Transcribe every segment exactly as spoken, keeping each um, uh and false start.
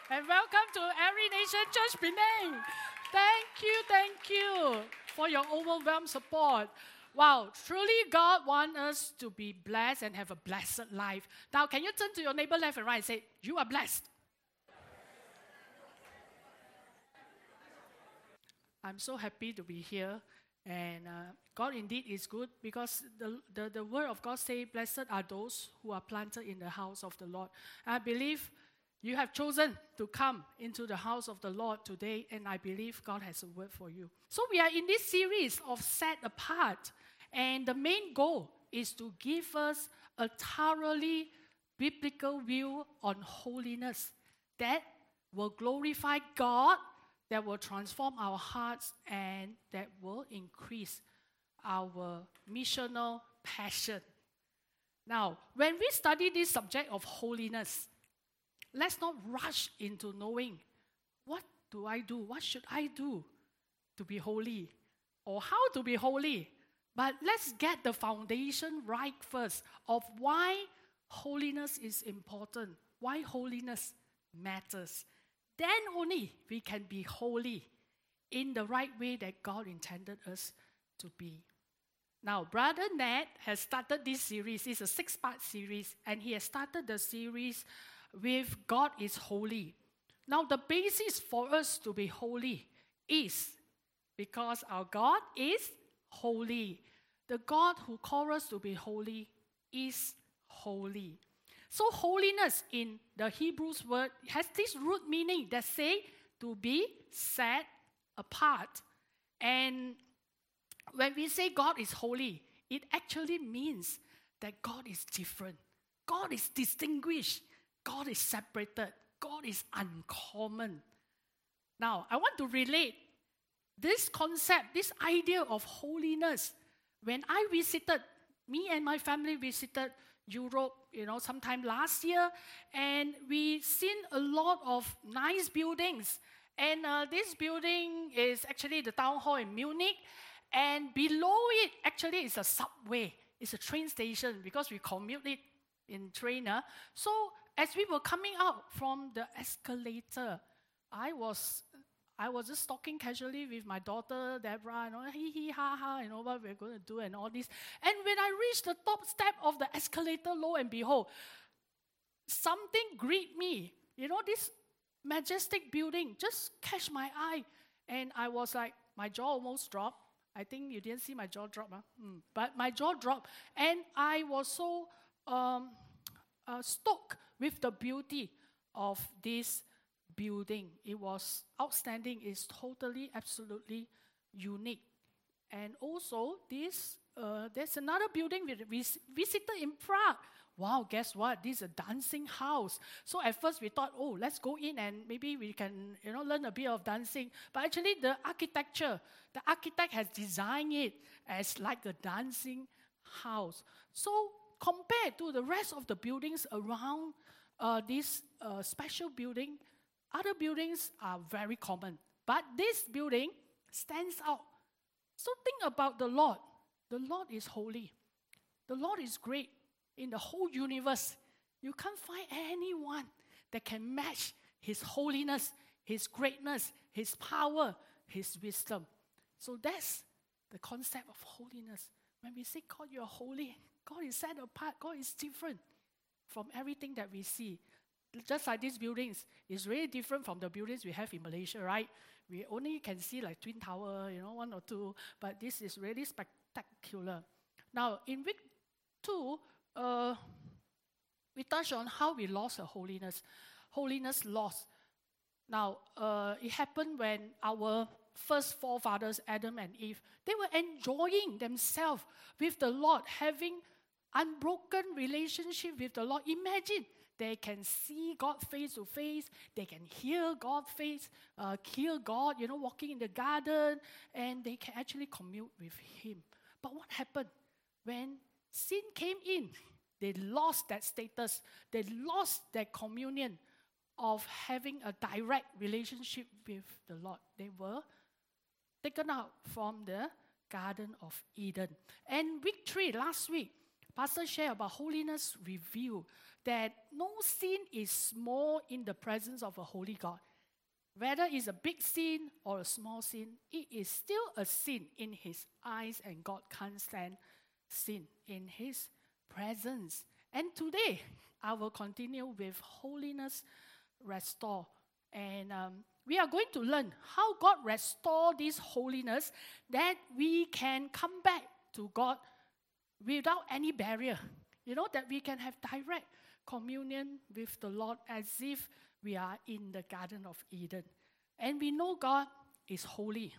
And welcome to Every Nation Church Penang. Thank you, thank you for your overwhelmed support. Wow, truly God wants us to be blessed and have a blessed life. Now, can you turn to your neighbor left and right and say, you are blessed. I'm so happy to be here. And uh, God indeed is good because the, the, the word of God says, blessed are those who are planted in the house of the Lord. I believe you have chosen to come into the house of the Lord today, and I believe God has a word for you. So we are in this series of Set Apart, and the main goal is to give us a thoroughly biblical view on holiness that will glorify God, that will transform our hearts, and that will increase our missional passion. Now, when we study this subject of holiness, let's not rush into knowing, what do I do? What should I do to be holy? Or how to be holy? But let's get the foundation right first of why holiness is important, why holiness matters. Then only we can be holy in the right way that God intended us to be. Now, Brother Ned has started this series. It's a six-part series, and he has started the series with God is holy. Now, the basis for us to be holy is because our God is holy. The God who calls us to be holy is holy. So holiness in the Hebrew word has this root meaning that say to be set apart. And when we say God is holy, it actually means that God is different. God is distinguished. God is separated. God is uncommon. Now, I want to relate this concept, this idea of holiness. When I visited, me and my family visited Europe, you know, sometime last year, and we seen a lot of nice buildings. And uh, this building is actually the town hall in Munich, and below it actually is a subway. It's a train station because we commute it in train. Uh. So as we were coming out from the escalator, I was I was just talking casually with my daughter, Deborah, you know, hee hee ha ha, you know, what we're going to do and all this. And when I reached the top step of the escalator, lo and behold, something greeted me. You know, this majestic building just catch my eye. And I was like, my jaw almost dropped. I think you didn't see my jaw drop, huh? mm. But my jaw dropped. And I was so um, uh, stoked with the beauty of this building. It was outstanding. It's totally, absolutely unique. And also, this uh, there's another building we, we visited in Prague. Wow, guess what? This is a dancing house. So at first we thought, oh, let's go in and maybe we can, you know, learn a bit of dancing. But actually, the architecture, the architect has designed it as like a dancing house. So compared to the rest of the buildings around uh, this uh, special building, other buildings are very common, but this building stands out. So think about the Lord. The Lord is holy. The Lord is great. In the whole universe, you can't find anyone that can match His holiness, His greatness, His power, His wisdom. So that's the concept of holiness. When we say, God, you're holy, God is set apart, God is different from everything that we see. Just like these buildings, it's really different from the buildings we have in Malaysia, right? We only can see like Twin Tower, you know, one or two, but this is really spectacular. Now, in week two, uh, we touched on how we lost our holiness. Holiness lost. Now, uh, it happened when our first forefathers, Adam and Eve, they were enjoying themselves with the Lord, having unbroken relationship with the Lord. Imagine, they can see God face to face. They can hear God face, uh, hear God, you know, walking in the garden, and they can actually commune with Him. But what happened? When sin came in, they lost that status. They lost that communion of having a direct relationship with the Lord. They were taken out from the Garden of Eden. And week three, last week, Pastor shared about holiness review, that no sin is small in the presence of a holy God. Whether it's a big sin or a small sin, it is still a sin in his eyes, and God can't stand sin in his presence. And today, I will continue with Holiness Restore. And um, we are going to learn how God restore this holiness, that we can come back to God without any barrier. You know, that we can have direct communion with the Lord as if we are in the Garden of Eden. And we know God is holy.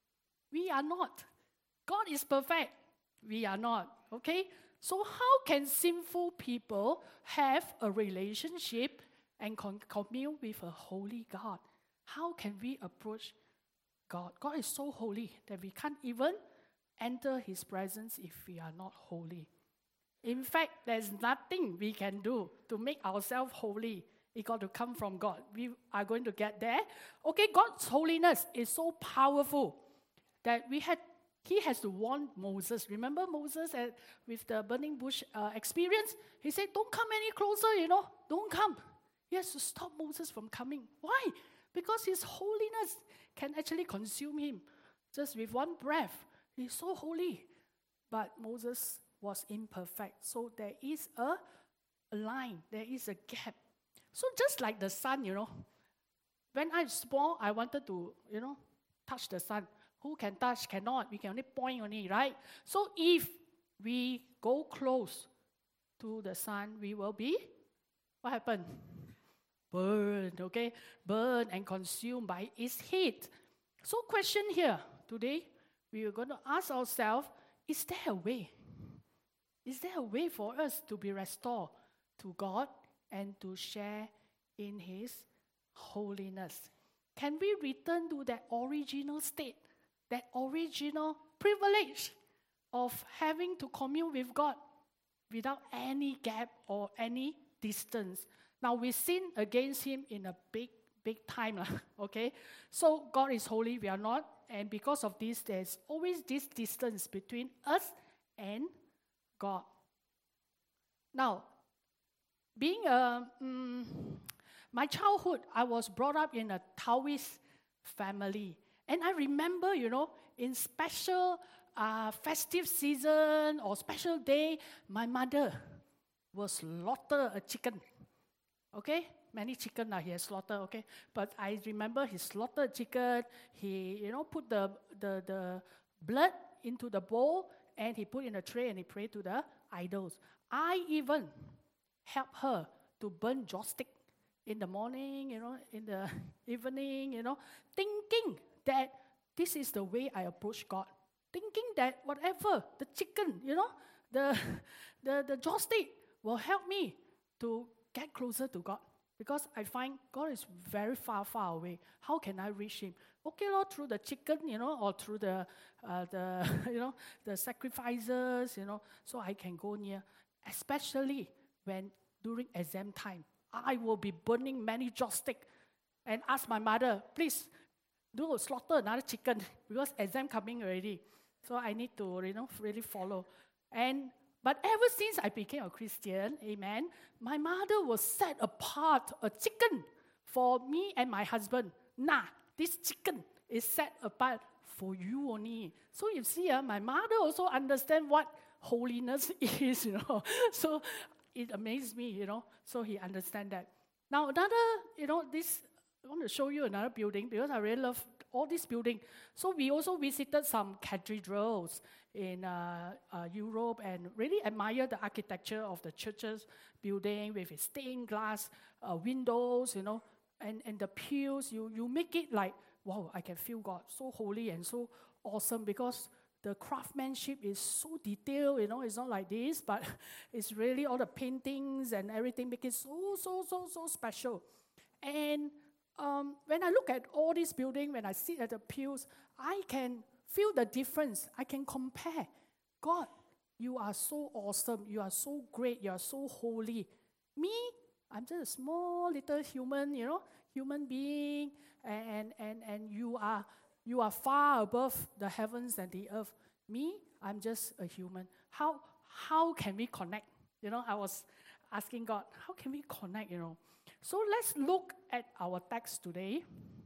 We are not. God is perfect. We are not. Okay? So how can sinful people have a relationship and con- commune with a holy God? How can we approach God? God is so holy that we can't even enter his presence if we are not holy. In fact, there's nothing we can do to make ourselves holy. It got to come from God. We are going to get there. Okay, God's holiness is so powerful that we had He has to warn Moses. Remember Moses at, with the burning bush uh, experience? He said, don't come any closer, you know. Don't come. He has to stop Moses from coming. Why? Because his holiness can actually consume him just with one breath. He's so holy. But Moses was imperfect. So there is a, a line. There is a gap. So just like the sun, you know. When I was small, I wanted to, you know, touch the sun. Who can touch? Cannot. We can only point only, right? So if we go close to the sun, we will be, what happened? Burned, okay? Burned and consumed by its heat. So question here, today, we are going to ask ourselves, is there a way? Is there a way for us to be restored to God and to share in His holiness? Can we return to that original state? That original privilege of having to commune with God without any gap or any distance. Now, we sin against Him in a big, big time, okay? So, God is holy, we are not. And because of this, there's always this distance between us and God. Now, being a, um, my childhood, I was brought up in a Taoist family. And I remember, you know, in special uh, festive season or special day, my mother will slaughter a chicken. Okay? Many chicken are here slaughter, okay? But I remember he slaughtered chicken. He, you know, put the, the, the blood into the bowl and he put in a tray and he prayed to the idols. I even helped her to burn joss stick in the morning, you know, in the evening, you know, thinking that this is the way I approach God. Thinking that whatever, the chicken, you know, the, the, the joss stick will help me to get closer to God. Because I find God is very far, far away. How can I reach Him? Okay, Lord, through the chicken, you know, or through the, uh, the you know, the sacrifices, you know, so I can go near. Especially when during exam time, I will be burning many joss stick and ask my mother, please, do slaughter another chicken because exam coming already. So I need to, you know, really follow. And but ever since I became a Christian, amen, my mother will set apart a chicken for me and my husband. Nah, this chicken is set apart for you only. So you see, uh, my mother also understands what holiness is, you know. So it amazed me, you know. So he understands that. Now another, you know, this, I want to show you another building because I really love all this building. So we also visited some cathedrals in uh, uh, Europe and really admire the architecture of the churches building with its stained glass uh, windows, you know, and, and the pews. You, you make it like, wow, I can feel God, so holy and so awesome because the craftsmanship is so detailed, you know, it's not like this, but it's really all the paintings and everything make it so, so, so, so special. And Um, when I look at all these buildings, when I sit at the pews, I can feel the difference. I can compare. God, you are so awesome. You are so great. You are so holy. Me, I'm just a small little human, you know, human being, and and and you are you are far above the heavens and the earth. Me, I'm just a human. How how can we connect? You know, I was asking God, how can we connect, you know? So let's look at our text today.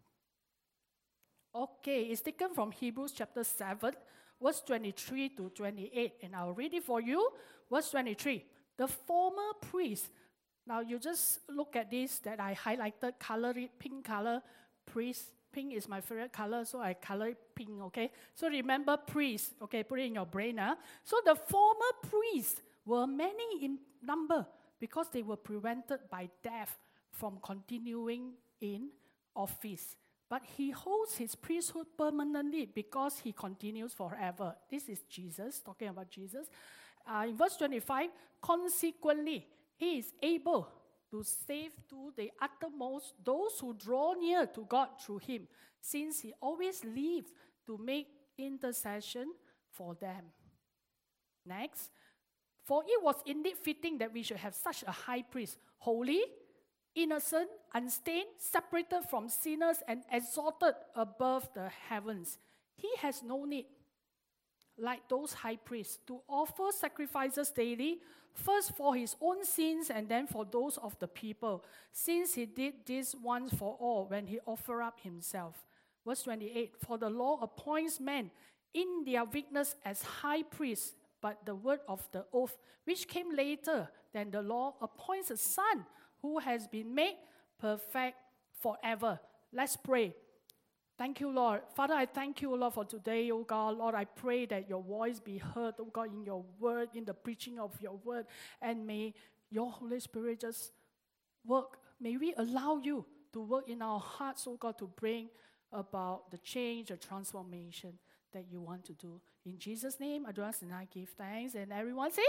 Okay, it's taken from Hebrews chapter seven, verse twenty-three to twenty-eight. And I'll read it for you. Verse twenty-three. The former priest. Now you just look at this that I highlighted, color it pink color, priest. Pink is my favorite color, so I color it pink, okay? So remember priest, okay, put it in your brain. Huh? So the former priests were many in number because they were prevented by death from continuing in office. But he holds his priesthood permanently because he continues forever. This is Jesus, talking about Jesus. Uh, in verse twenty-five, consequently, he is able to save to the uttermost those who draw near to God through him, since he always lives to make intercession for them. Next, for it was indeed fitting that we should have such a high priest, holy, innocent, unstained, separated from sinners, and exalted above the heavens. He has no need, like those high priests, to offer sacrifices daily, first for his own sins and then for those of the people, since he did this once for all when he offered up himself. Verse twenty-eight, for the law appoints men in their weakness as high priests, but the word of the oath, which came later than the law, appoints a son who has been made perfect forever. Let's pray. Thank you, Lord. Father, I thank you, Lord, for today, oh God. Lord, I pray that your voice be heard, oh God, in your word, in the preaching of your word. And may your Holy Spirit just work. May we allow you to work in our hearts, oh God, to bring about the change, the transformation that you want to do. In Jesus' name, I do ask and I give thanks. And everyone say,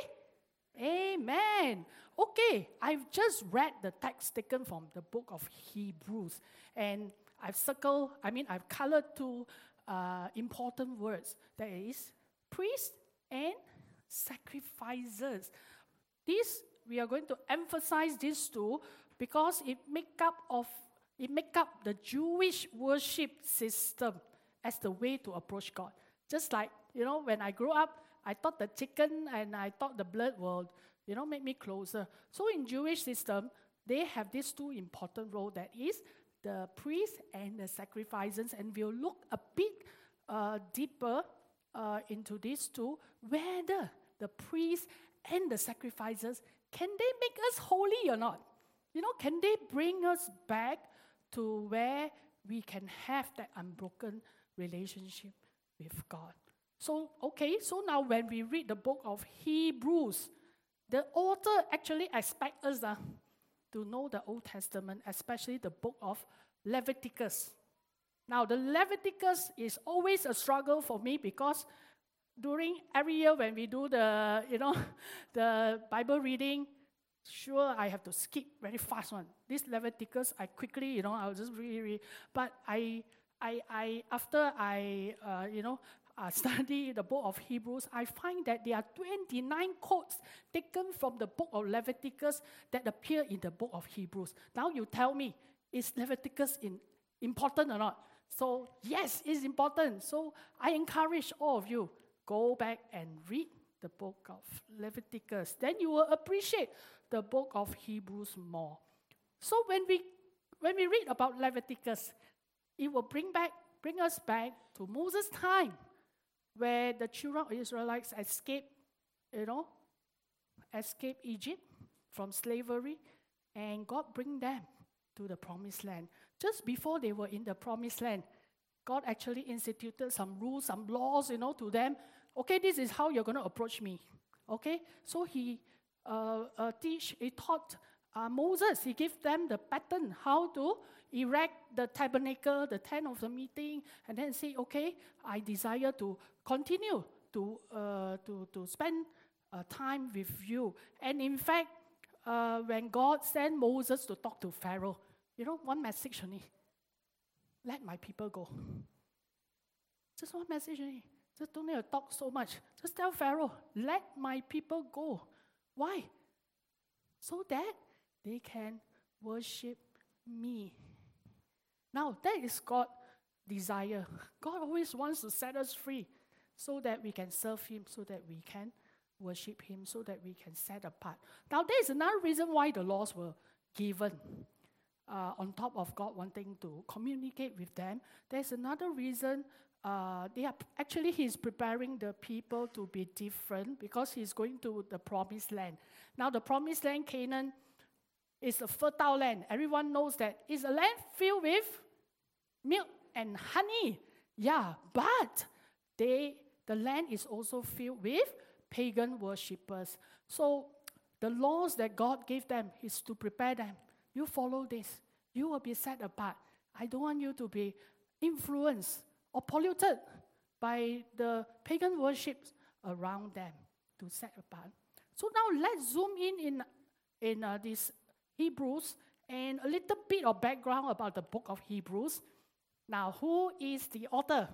Amen. Okay, I've just read the text taken from the book of Hebrews. And I've circled, I mean, I've colored two uh, important words. That is, priest and sacrifices. This, we are going to emphasize these two because it make up of it make up the Jewish worship system as the way to approach God. Just like, you know, when I grew up, I thought the chicken and I thought the blood will, you know, make me closer. So in Jewish system, they have these two important roles, that is the priest and the sacrifices. And we'll look a bit uh, deeper uh, into these two, whether the priest and the sacrifices, can they make us holy or not? You know, can they bring us back to where we can have that unbroken relationship with God? So, okay, so now when we read the book of Hebrews, the author actually expects us uh, to know the Old Testament, especially the book of Leviticus. Now, the Leviticus is always a struggle for me because during every year when we do the, you know, the Bible reading, sure, I have to skip very fast one. This Leviticus, I quickly, you know, I'll just read, read. But I, I, I, after I, uh, you know, Uh, study the book of Hebrews, I find that there are twenty-nine quotes taken from the book of Leviticus that appear in the book of Hebrews. Now you tell me, is Leviticus in, important or not? So yes, it's important. So I encourage all of you, go back and read the book of Leviticus. Then you will appreciate the book of Hebrews more. So when we when we read about Leviticus, it will bring back bring us back to Moses' time, where the children of Israelites escaped, you know, escaped Egypt from slavery, and God bring them to the promised land. Just before they were in the promised land, God actually instituted some rules, some laws, you know, to them. Okay, this is how you're going to approach me. Okay, so he uh, uh, teach, he taught uh, Moses. He gave them the pattern how to erect the tabernacle, the tent of the meeting, and then say, okay, I desire to continue to uh, to to spend uh, time with you. And in fact, uh, when God sent Moses to talk to Pharaoh, you know, one message only: let my people go. Just one message only. Just don't need to talk so much. Just tell Pharaoh, let my people go. Why? So that they can worship me. Now, that is God's desire. God always wants to set us free so that we can serve him, so that we can worship him so that we can set apart. Now, there's another reason why the laws were given. Uh, on top of God wanting to communicate with them, there's another reason. Uh, they are actually he's preparing the people to be different because he's going to the promised land. Now, the promised land, Canaan, is a fertile land. Everyone knows that it's a land filled with milk and honey. Yeah, but they the land is also filled with pagan worshippers. So the laws that God gave them is to prepare them. You follow this, you will be set apart. I don't want you to be influenced or polluted by the pagan worships around them, to set apart. So now let's zoom in in, in uh, this Hebrews and a little bit of background about the book of Hebrews. Now, who is the author?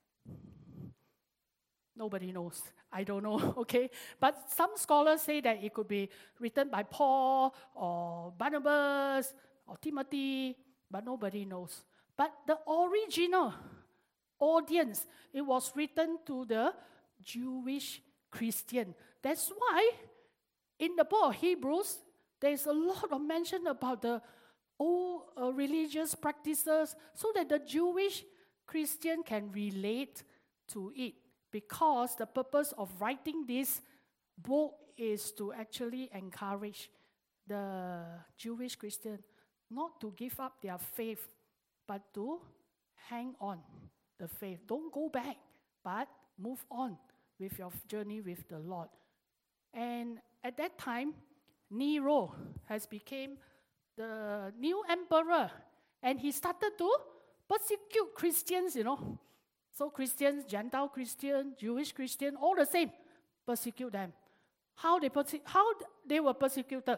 Nobody knows. I don't know, okay? But some scholars say that it could be written by Paul or Barnabas or Timothy, but nobody knows. But the original audience, it was written to the Jewish Christian. That's why in the book of Hebrews, there's a lot of mention about the old uh, religious practices so that the Jewish Christian can relate to it. Because the purpose of writing this book is to actually encourage the Jewish Christian not to give up their faith, but to hang on the faith. Don't go back, but move on with your journey with the Lord. And at that time, Nero has become the new emperor, and he started to persecute Christians, you know. So Christians, Gentile Christian, Jewish Christian, all the same, persecute them. How they perse- how they were persecuted?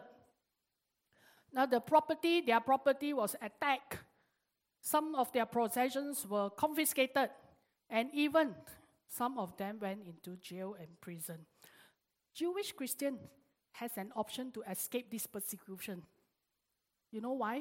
Now the property, their property was attacked. Some of their possessions were confiscated, and even some of them went into jail and prison. Jewish Christian has an option to escape this persecution. You know why?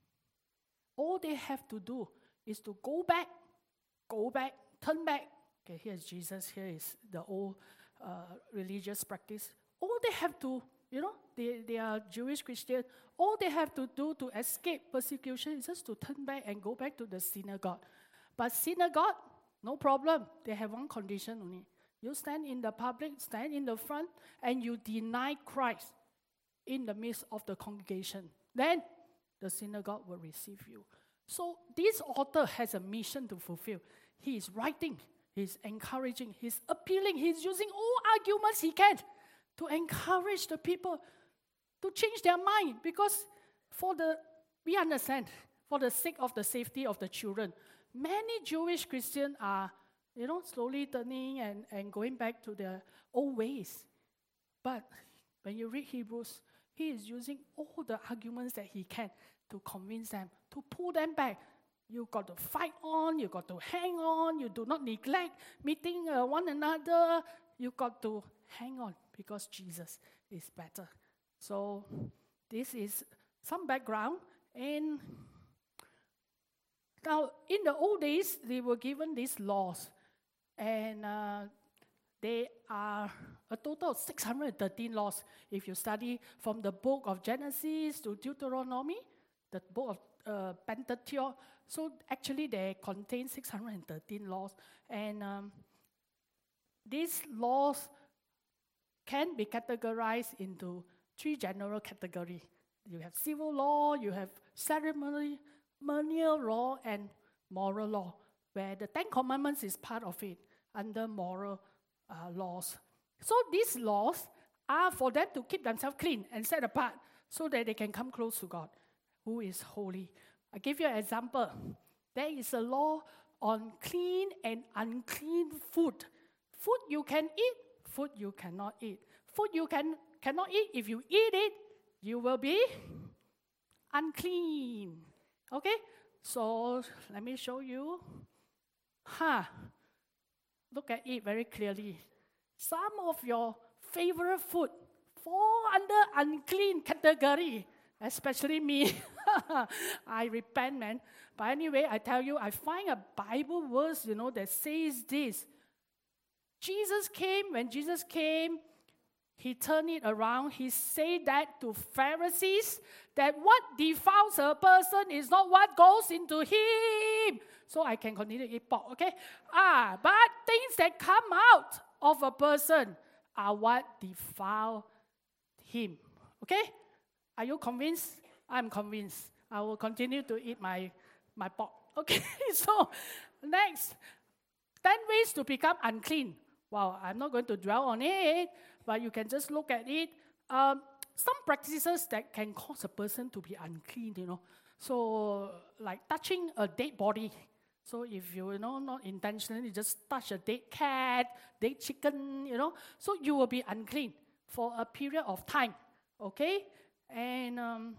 All they have to do is to go back, go back, turn back. Okay, here's Jesus, here is the old uh, religious practice. All they have to, you know, they, they are Jewish Christian, all they have to do to escape persecution is just to turn back and go back to the synagogue. But synagogue, no problem. They have one condition only. You stand in the public, stand in the front, and you deny Christ in the midst of the congregation. Then the synagogue will receive you. So this author has a mission to fulfill. He is writing, he's encouraging, he's appealing, he's using all arguments he can to encourage the people to change their mind. Because for the, we understand, for the sake of the safety of the children, many Jewish Christians are, you know, slowly turning and, and going back to their old ways. But when you read Hebrews, he is using all the arguments that he can to convince them, to pull them back. You got to fight on, you got to hang on, you do not neglect meeting uh, one another. You got to hang on because Jesus is better. So this is some background. And now, in the old days, they were given these laws. And uh, they are a total of six hundred thirteen laws. If you study from the book of Genesis to Deuteronomy, the book of uh, Pentateuch, so actually they contain six hundred thirteen laws. And um, these laws can be categorized into three general categories. You have civil law, you have ceremonial law, and moral law, where the Ten Commandments is part of it, under moral uh, laws. So these laws are for them to keep themselves clean and set apart so that they can come close to God, who is holy. I give you an example. There is a law on clean and unclean food. Food you can eat, food you cannot eat. Food you can, cannot eat, if you eat it, you will be unclean. Okay? So let me show you. Ha! Huh. Look at it very clearly. Some of your favorite food fall under unclean category, especially me. I repent, man. But anyway, I tell you, I find a Bible verse, you know, that says this. Jesus came, when Jesus came, he turned it around. He said that to Pharisees, that what defiles a person is not what goes into him. So I can continue to eat pork, okay? Ah, but things that come out of a person are what defile him. Okay? Are you convinced? I'm convinced. I will continue to eat my, my pork. Okay, so next, ten ways to become unclean. Wow, I'm not going to dwell on it, but you can just look at it. Um, some practices that can cause a person to be unclean, you know. So, like touching a dead body. So if you, you know, not intentionally, just touch a dead cat, dead chicken, you know, so you will be unclean for a period of time, okay? And um,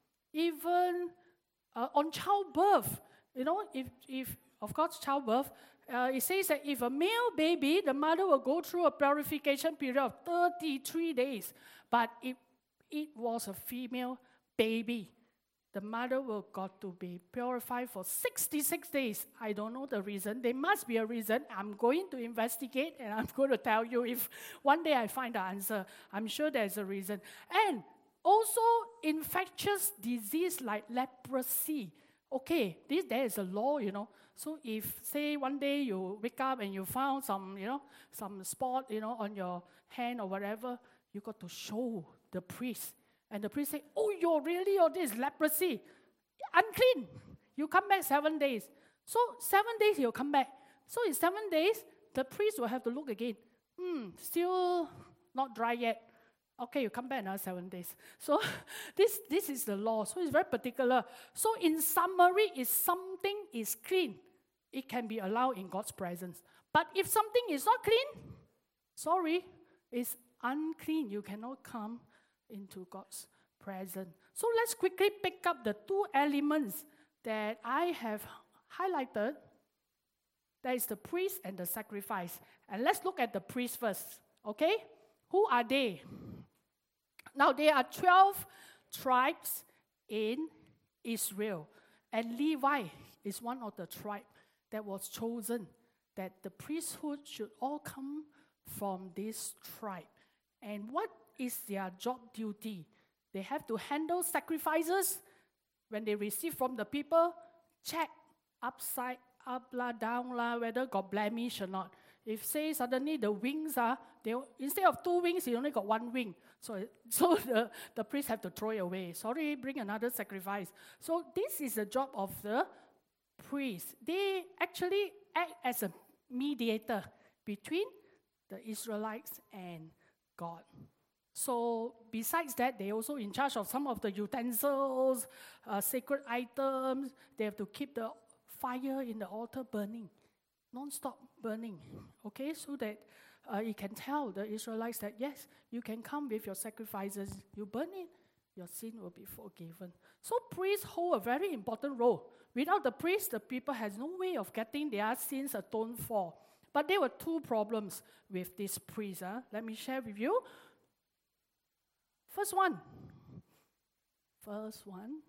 even uh, on childbirth, you know, if, if of course, childbirth, uh, it says that if a male baby, the mother will go through a purification period of thirty-three days. But if it was a female baby, the mother will got to be purified for sixty-six days. I don't know the reason. There must be a reason. I'm going to investigate, and I'm going to tell you if one day I find the answer. I'm sure there's a reason. And also, infectious disease like leprosy. Okay, this there is a law, you know. So if, say, one day you wake up and you found some, you know, some spot, you know, on your hand or whatever, you got to show the priest. And the priest say, oh, you're really, or this leprosy. Unclean. You come back seven days. So seven days you'll come back. So in seven days, the priest will have to look again. Hmm, still not dry yet. Okay, you come back another seven days. So this, this is the law. So it's very particular. So in summary, if something is clean, it can be allowed in God's presence. But if something is not clean, sorry, it's unclean. You cannot come into God's presence. So let's quickly pick up the two elements that I have highlighted. That is the priest and the sacrifice. And let's look at the priest first. Okay? Who are they? Now, there are twelve tribes in Israel. And Levi is one of the tribes that was chosen, that the priesthood should all come from this tribe. And what is their job duty? They have to handle sacrifices. When they receive from the people, check upside, up, la, down, la, whether got blemish or not. If, say, suddenly the wings are, they, instead of two wings, you only got one wing. So, so the, the priest have to throw it away. Sorry, bring another sacrifice. So this is the job of the priest. They actually act as a mediator between the Israelites and God. So besides that, they're also in charge of some of the utensils, uh, sacred items. They have to keep the fire in the altar burning, non-stop burning, okay, so that uh, it can tell the Israelites that, yes, you can come with your sacrifices, you burn it, your sin will be forgiven. So priests hold a very important role. Without the priest, the people has no way of getting their sins atoned for. But there were two problems with this priest. Huh? Let me share with you. First one. First one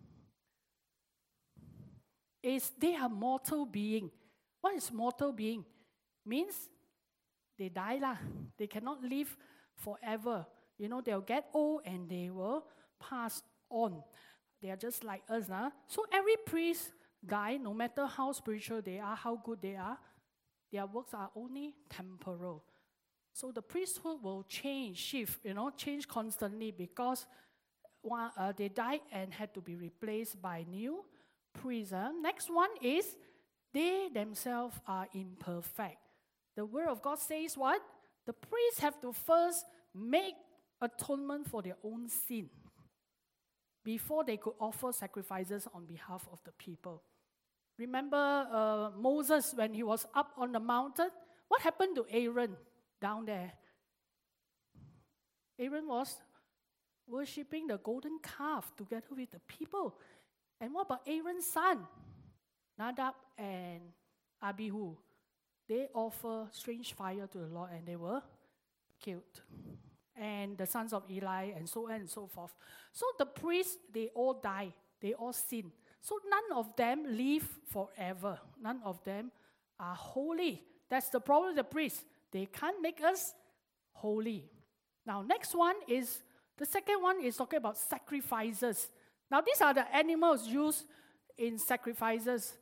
is they are mortal being. What is mortal being? Means they die lah. They cannot live forever. You know, they'll get old and they will pass on. They are just like us. Huh? So every priest die, no matter how spiritual they are, how good they are, their works are only temporal. So the priesthood will change, shift, you know, change constantly because one, uh, they died and had to be replaced by new priests. Huh? Next one is they themselves are imperfect. The word of God says what? The priests have to first make atonement for their own sin before they could offer sacrifices on behalf of the people. Remember uh, Moses when he was up on the mountain? What happened to Aaron down there? Aaron was worshipping the golden calf together with the people. And what about Aaron's son? Nadab and Abihu. They offer strange fire to the Lord and they were killed. And the sons of Eli and so on and so forth. So the priests, they all die. They all sin. So none of them live forever. None of them are holy. That's the problem with the priests. They can't make us holy. Now, next one is, the second one is talking about sacrifices. Now, these are the animals used in sacrifices.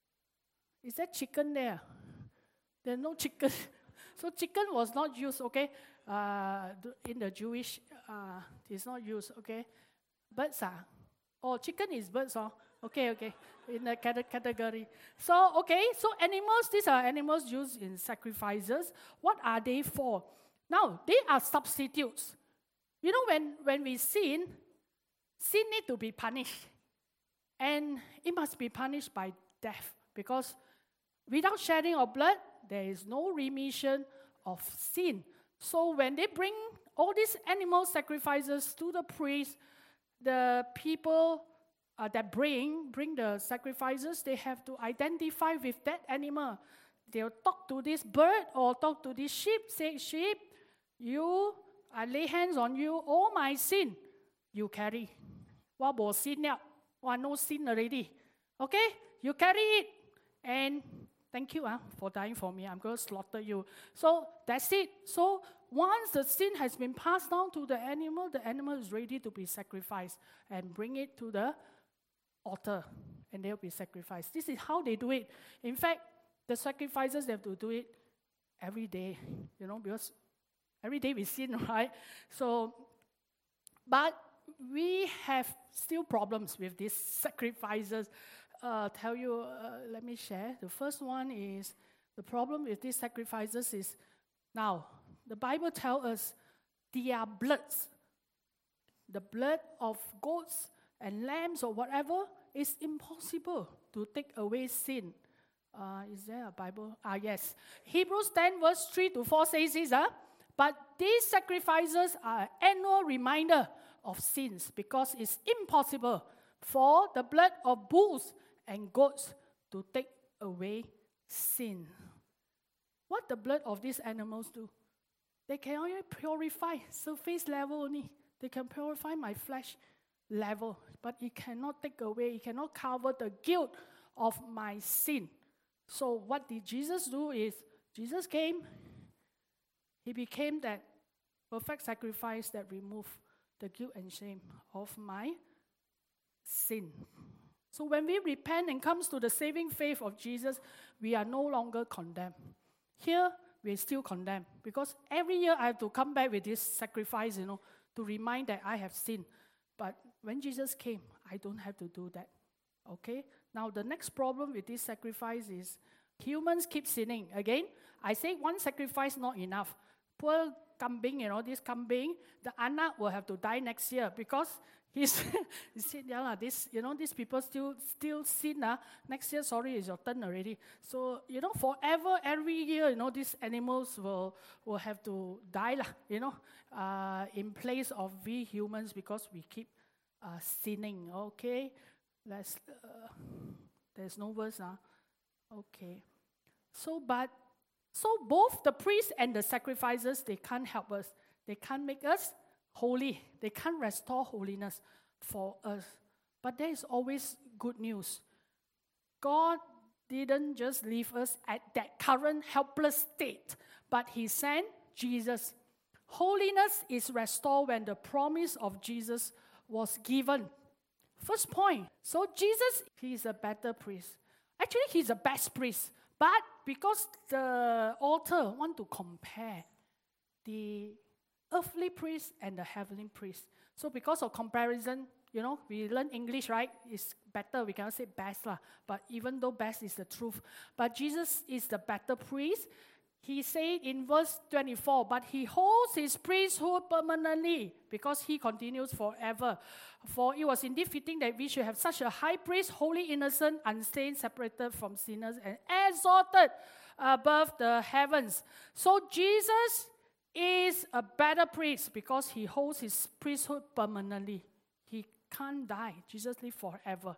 Is there chicken there? There's no chicken. So chicken was not used, okay? Uh, in the Jewish, uh, it's not used, okay? Birds are. Oh, chicken is birds, oh. Okay, okay. In the category. So, okay, so animals, these are animals used in sacrifices. What are they for? Now, they are substitutes. You know, when, when we sin, sin need to be punished. And it must be punished by death. Because without shedding of blood, there is no remission of sin. So when they bring all these animal sacrifices to the priest, the people uh, that bring, bring the sacrifices, they have to identify with that animal. They'll talk to this bird or talk to this sheep, say, sheep, you, I lay hands on you, all my sin, you carry. What was sin now? Well, no sin already. Okay? You carry it. And thank you uh, for dying for me. I'm going to slaughter you. So that's it. So once the sin has been passed down to the animal, the animal is ready to be sacrificed and bring it to the altar and they'll be sacrificed. This is how they do it. In fact, the sacrifices, they have to do it every day, you know, because every day we sin, right? So, but we have still problems with these sacrifices. Uh, tell you, uh, let me share. The first one is, the problem with these sacrifices is, now, the Bible tells us their bloods, the blood of goats and lambs or whatever, is impossible to take away sin. Uh, is there a Bible? Ah, yes. Hebrews ten verse three to four says this, huh? But these sacrifices are an annual reminder of sins because it's impossible for the blood of bulls and goats to take away sin. What the blood of these animals do? They can only purify surface level only. They can purify my flesh level, but it cannot take away, it cannot cover the guilt of my sin. So what did Jesus do is, Jesus came, he became that perfect sacrifice that removed the guilt and shame of my sin. So when we repent and comes to the saving faith of Jesus, we are no longer condemned. Here, we're still condemned because every year I have to come back with this sacrifice, you know, to remind that I have sinned. But when Jesus came, I don't have to do that. Okay? Now, the next problem with this sacrifice is humans keep sinning. Again, I say one sacrifice not enough. Poor kambing, you know, this kambing, the anak will have to die next year because he's, he said, yeah, lah, this, you know, these people still still sin. Uh, next year, sorry, it's your turn already. So, you know, forever, every year, you know, these animals will, will have to die, lah, you know, uh, in place of we humans because we keep uh, sinning. Okay? Let's, uh, there's no verse. Uh. Okay. So, but, so both the priests and the sacrifices, they can't help us. They can't make us holy. They can't restore holiness for us. But there is always good news. God didn't just leave us at that current helpless state, but he sent Jesus. Holiness is restored when the promise of Jesus was given. First point. So Jesus, he is a better priest. Actually, he's the best priest. But because the author want to compare the earthly priest and the heavenly priest. So because of comparison, you know, we learn English, right? It's better. We cannot say best, lah. But even though best is the truth. But Jesus is the better priest. He said in verse twenty-four, but he holds his priesthood permanently because he continues forever. For it was indeed fitting that we should have such a high priest, holy, innocent, unstained, separated from sinners, and exalted above the heavens. So Jesus is a better priest because he holds his priesthood permanently. He can't die. Jesus lives forever.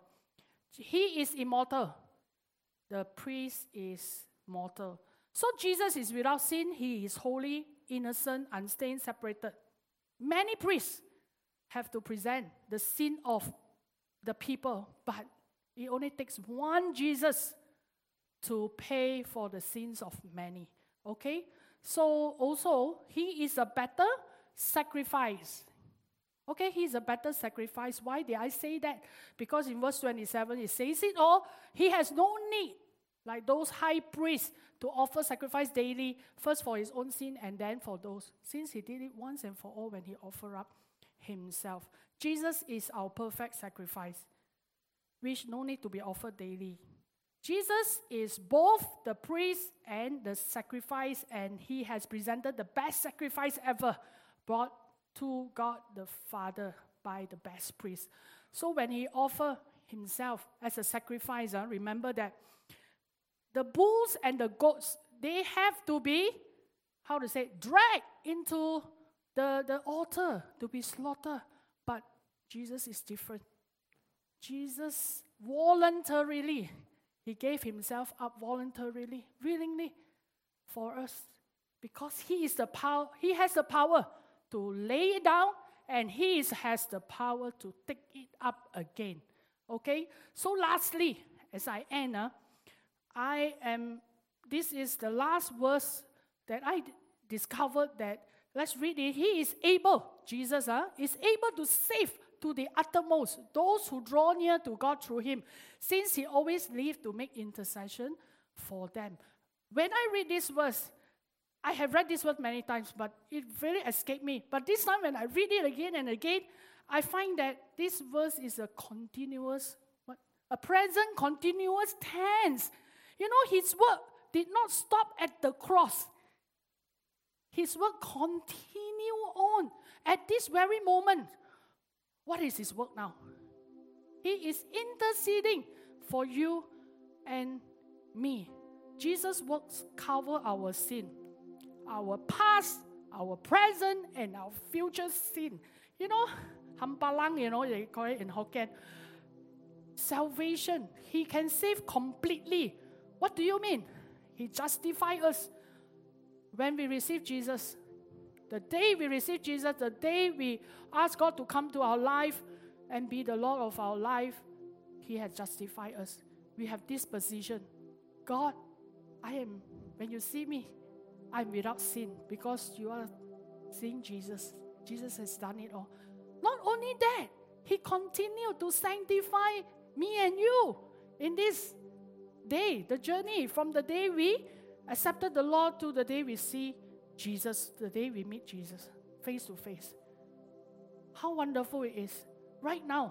He is immortal. The priest is mortal. So Jesus is without sin. He is holy, innocent, unstained, separated. Many priests have to present the sin of the people, but it only takes one Jesus to pay for the sins of many. Okay? So also, he is a better sacrifice. Okay, he's a better sacrifice. Why did I say that? Because in verse twenty-seven, it says it all. He has no need, like those high priests, to offer sacrifice daily, first for his own sin and then for those, since he did it once and for all when he offered up himself. Jesus is our perfect sacrifice, which no need to be offered daily. Jesus is both the priest and the sacrifice, and he has presented the best sacrifice ever brought to God the Father by the best priest. So when he offered himself as a sacrifice, uh, remember that the bulls and the goats, they have to be, how to say, dragged into the, the altar to be slaughtered. But Jesus is different. Jesus voluntarily, he gave himself up voluntarily, willingly for us, because he is the power, he has the power to lay it down, and he is, has the power to take it up again. Okay? So lastly, as I end, uh, I am, this is the last verse that I d- discovered that, let's read it. He is able, Jesus uh, is able to save to the uttermost those who draw near to God through him, since he always lives to make intercession for them. When I read this verse, I have read this word many times, but it really escaped me. But this time when I read it again and again, I find that this verse is a continuous, what? A present continuous tense. You know, his work did not stop at the cross. His work continue on at this very moment. What is his work now? He is interceding for you and me. Jesus' works cover our sin, our past, our present, and our future sin. You know, hampalang, you know, they call it in Hokkien. Salvation, he can save completely. What do you mean? He justifies us when we receive Jesus. The day we receive Jesus, the day we ask God to come to our life and be the Lord of our life, he has justified us. We have this position. God, I am, when you see me, I'm without sin, because you are seeing Jesus. Jesus has done it all. Not only that, he continued to sanctify me and you in this day, the journey from the day we accepted the Lord to the day we see Jesus, the day we meet Jesus face to face. How wonderful it is. Right now,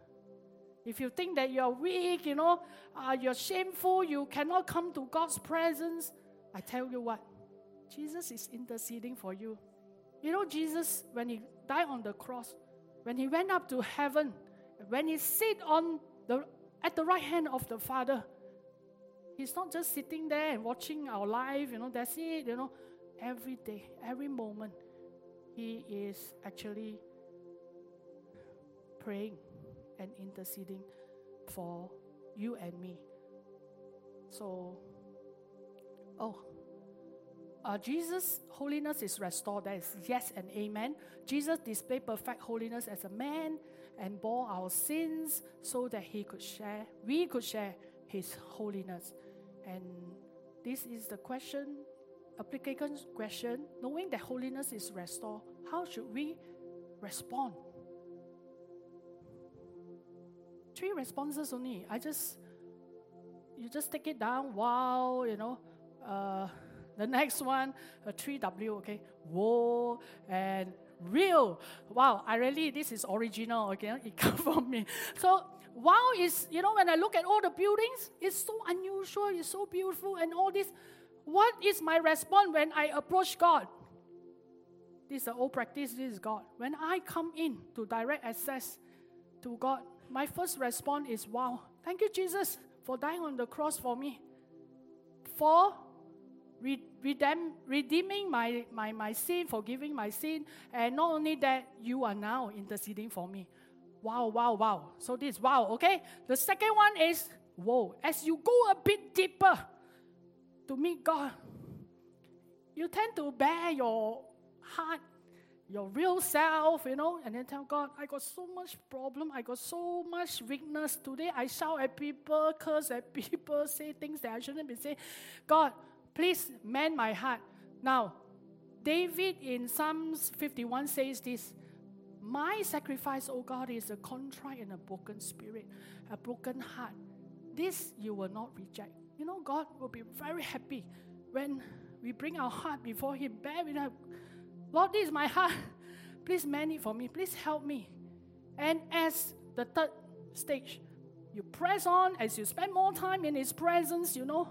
if you think that you're weak, you know, uh, you're shameful, you cannot come to God's presence, I tell you what, Jesus is interceding for you. You know, Jesus, when he died on the cross, when he went up to heaven, when he sit on the at the right hand of the Father, he's not just sitting there and watching our life, you know, that's it, you know. Every day, every moment, he is actually praying and interceding for you and me. So, oh, uh, Jesus' holiness is restored. That is yes and amen. Jesus displayed perfect holiness as a man and bore our sins so that he could share, we could share his holiness. And this is the question, application question, knowing that holiness is restored, how should we respond? Three responses only. I just, you just take it down. Wow, you know. Uh, the next one, a three W, okay. Whoa, and real. Wow, I really, this is original, okay. It comes from me. So, wow is, you know, when I look at all the buildings, it's so unusual, it's so beautiful, and all this. What is my response when I approach God? This is an old practice, this is God. When I come in to direct access to God, my first response is, wow, thank you, Jesus, for dying on the cross for me. For re- redeem, redeeming my, my, my sin, forgiving my sin. And not only that, you are now interceding for me. Wow, wow, wow. So this is wow, okay? The second one is, whoa, as you go a bit deeper to meet God, you tend to bear your heart, your real self, you know, and then tell God, I got so much problem, I got so much weakness. Today I shout at people, curse at people, say things that I shouldn't be saying. God, please mend my heart. Now, David in Psalms fifty-one says this, my sacrifice, O God, is a contrite and a broken spirit, a broken heart. This you will not reject. You know, God will be very happy when we bring our heart before Him. Bear with us. Lord, this is my heart. Please mend it for me. Please help me. And as the third stage, you press on as you spend more time in His presence, you know.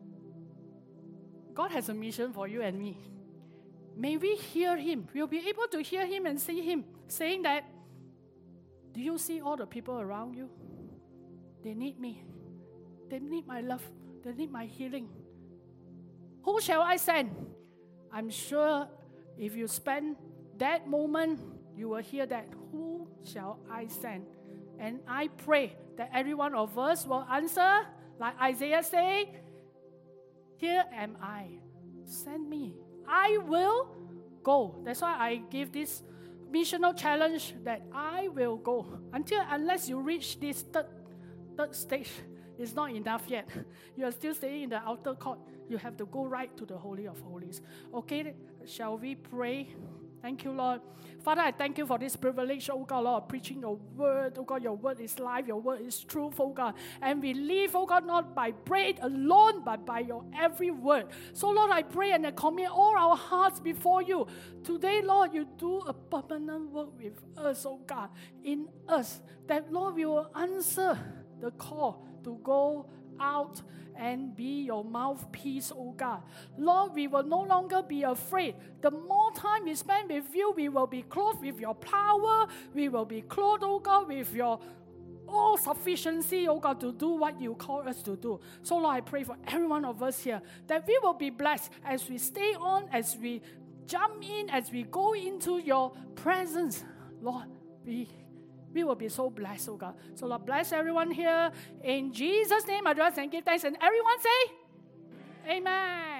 God has a mission for you and me. May we hear Him. We'll be able to hear Him and see Him saying that, do you see all the people around you? They need me. They need my love. They need my healing. Who shall I send? I'm sure if you spend that moment, you will hear that. Who shall I send? And I pray that every one of us will answer, like Isaiah say, here am I. Send me. I will go. That's why I give this missional challenge that I will go. Until, unless you reach this third, third stage, it's not enough yet. You are still staying in the outer court. You have to go right to the Holy of Holies. Okay, shall we pray? Thank you, Lord. Father, I thank you for this privilege, oh God, Lord, preaching your word. Oh God, your word is life, your word is truth, oh God. And we live, oh God, not by bread alone, but by your every word. So, Lord, I pray and I commit all our hearts before you. Today, Lord, you do a permanent work with us, oh God, in us. That, Lord, we will answer the call to go out and be your mouthpiece, oh God. Lord, we will no longer be afraid. The more time we spend with you, we will be clothed with your power. We will be clothed, oh God, with your all sufficiency, oh God, to do what you call us to do. So, Lord, I pray for every one of us here that we will be blessed as we stay on, as we jump in, as we go into your presence. Lord, we We will be so blessed, oh God. So Lord, bless everyone here. In Jesus' name, I do and give thanks. And everyone say, Amen.